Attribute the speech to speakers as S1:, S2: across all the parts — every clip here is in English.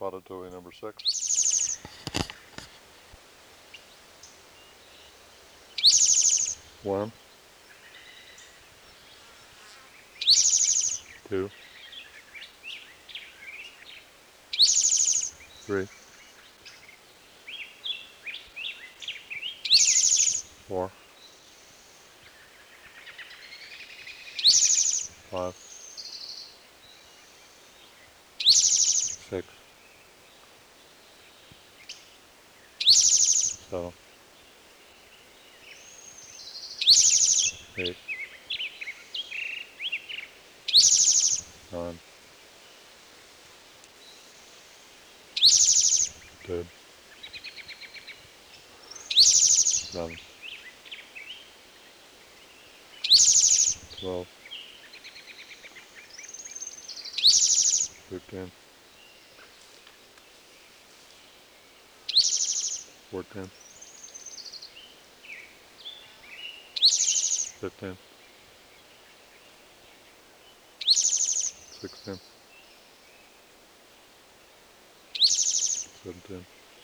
S1: Spotted toy number 6. 1, 2, 3, 4, 5, 6, 7, 8, 9, 10, 11, 12, 13, 14, 15, 16, 17,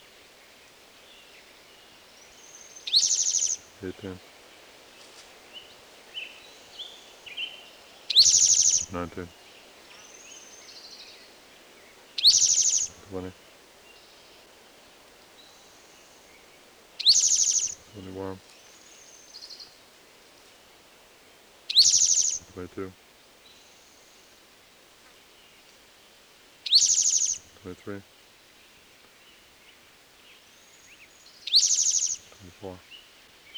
S1: 18, 19, 20, 21, 22, 23, 24,